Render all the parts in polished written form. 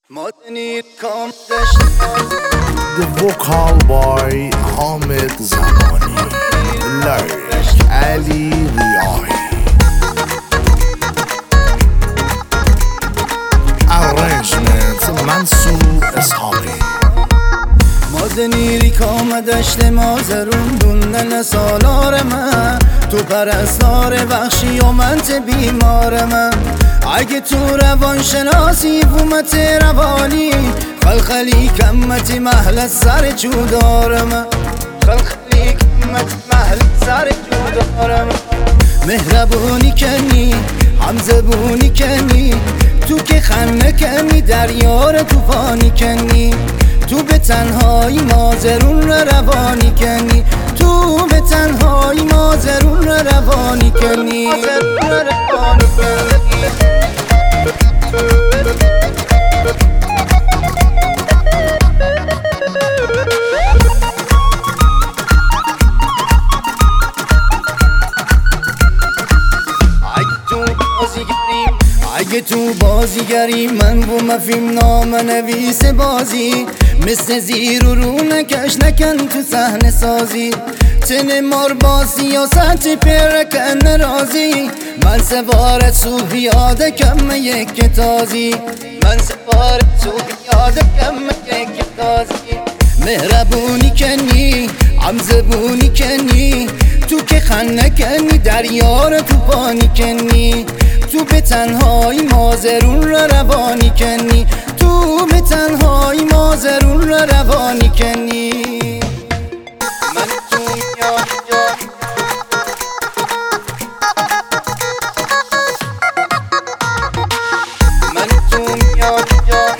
The vocal by Hamid Zamani, lyric Ali Riahi, arrangement Mansour Ishaqi. مازنیری کام دشت مازرون دوندن سالار من، تو پرستار بخشی و منت بیمار من. اگه تو روان شناسی فومت روانی، خلخلی کمت محل سر چودار من، خلخلی کمت محل سر چودار من. مهربونی کنی همزبونی کنی، تو که خنه کنی دریار توفانی کنی، تو به تنهایی مازرون روانی کنی، تو به تنهایی مازرون روانی کنی. اگه تو بازیگری من و مفیم نام نویس بازی، مثل زیر و رو نکش نکن تو صحنه سازی، تن مار با سیاست پیرکن رازی. من سوارت صبح یاده کم یک تازی، من سوارت صبح یاده کم یک تازی. مهربونی کنی همزبونی کنی، تو که خنه کنی دریار توفانی کنی، تو به تنهایی مازرون را روانی کنی، تو به تنهایی مازرون را روانی کنی. من تو میاد جا من تو میاد جا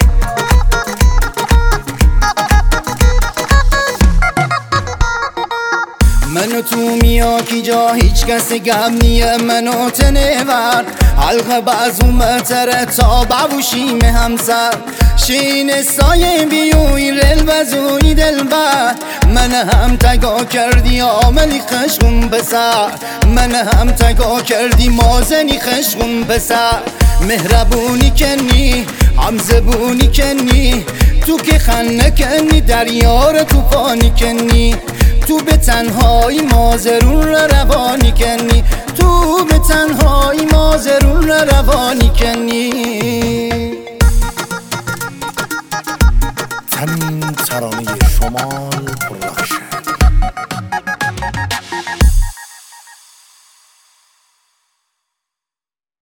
منو تو میا کی جا هیچ کس گم نیه، منو تنور حلقه بازو متره تا ببوشیم همسر، شین سایه بیوی رل بزوی دل بر. من هم تگا کردی عاملی خشم بسر، من هم تگا کردی مازنی خشم بسر. مهربونی کنی همزبونی کنی، تو که خنه کنی دریار توفانی کنی، تو به تنهایی مازرون را روانی کنی، تو به تنهایی مازرون را روانی کنی.